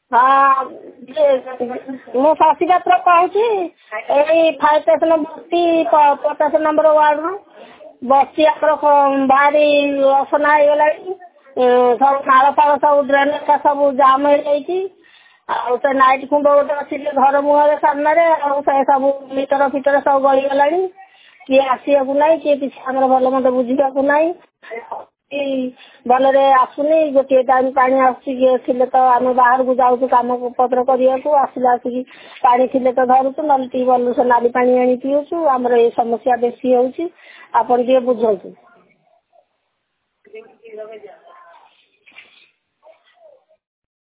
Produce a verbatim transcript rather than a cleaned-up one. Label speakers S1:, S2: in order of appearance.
S1: ହଁ ମୁଁ ଶଶୀ ପାତ୍ର କହୁଛି ଏଇ ଫାୟାର ଷ୍ଟେସନ ବସ୍ତି ପଚାଶ ନମ୍ବର ୱାର୍ଡରୁ ବସ୍ତି ଆମର ଭାରି ଅସନା ହେଇଗଲାଣି ସବୁ ନାଳ ଫାଳ ସବୁ ଡ୍ରେନେଜ ସବୁ ଜାମ୍ ହେଇଯାଇଛି ଆଉ ସେ ନାଇଟ୍ କୁଣ୍ଡ ଗୋଟେ ଅଛି ଘର ମୁହଁରେ ସାମ୍ନାରେ ଆଉ ସେ ସବୁ ମିଟର ଫିଟର ସବୁ ଗଳିଗଲାଣି କିଏ ଆସିବାକୁ ନାହିଁ କିଏ କିଛି ଆମର ଭଲ ମନ୍ଦ ବୁଝିବାକୁ ନାହିଁ ଭଲରେ ଆସୁନି ଗୋଟିଏ ଟାଇମ ପାଣି ଆସୁଛି କିଏ ଥିଲେ ତ ଆମେ ବାହାରକୁ ଯାଉଛୁ କାମ ପତ୍ର କରିବାକୁ ଆସିଲା ଆସିକି ପାଣି ଥିଲେ ତ ଧରୁଛୁ ନହେଲେ ଟ୍ୟୁବଲରୁ ସେ ନାଲି ପାଣି ଆଣି ପିଉଛୁ ଆମର ଏଇ ସମସ୍ୟା ବେଶୀ ହଉଛି ଆପଣ ଟିକେ ବୁଝନ୍ତୁ।